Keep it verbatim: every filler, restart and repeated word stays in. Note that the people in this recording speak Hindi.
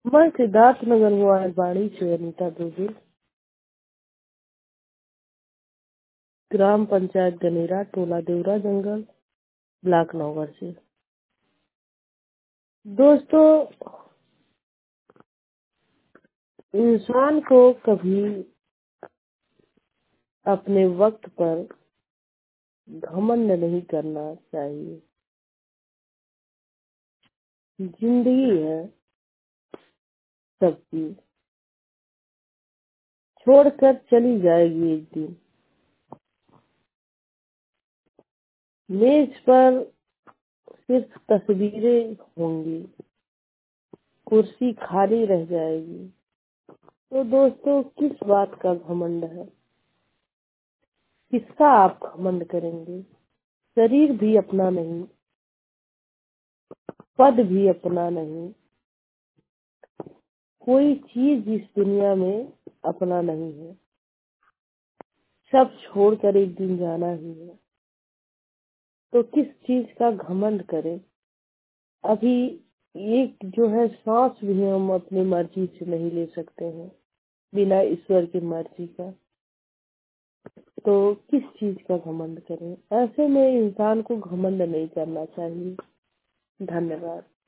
मैं सिद्धार्थ नगर वाणी से अनीता दुबे, ग्राम पंचायत गनेरा, टोला देवरा जंगल, ब्लॉक नौगढ़ से। दोस्तों, इंसान को कभी अपने वक्त पर घमंड नहीं करना चाहिए। जिंदगी है सबकी, छोड़कर चली जाएगी एक दिन। मेज पर सिर्फ तस्वीरें होंगी, कुर्सी खाली रह जाएगी। तो दोस्तों, किस बात का घमंड है? किसका आप घमंड करेंगे? शरीर भी अपना नहीं, पद भी अपना नहीं, कोई चीज इस दुनिया में अपना नहीं है। सब छोड़कर एक दिन जाना ही है, तो किस चीज का घमंड करें? अभी एक जो है सांस भी हम अपनी मर्जी से नहीं ले सकते हैं, बिना ईश्वर की मर्जी का। तो किस चीज का घमंड करें? ऐसे में इंसान को घमंड नहीं करना चाहिए। धन्यवाद।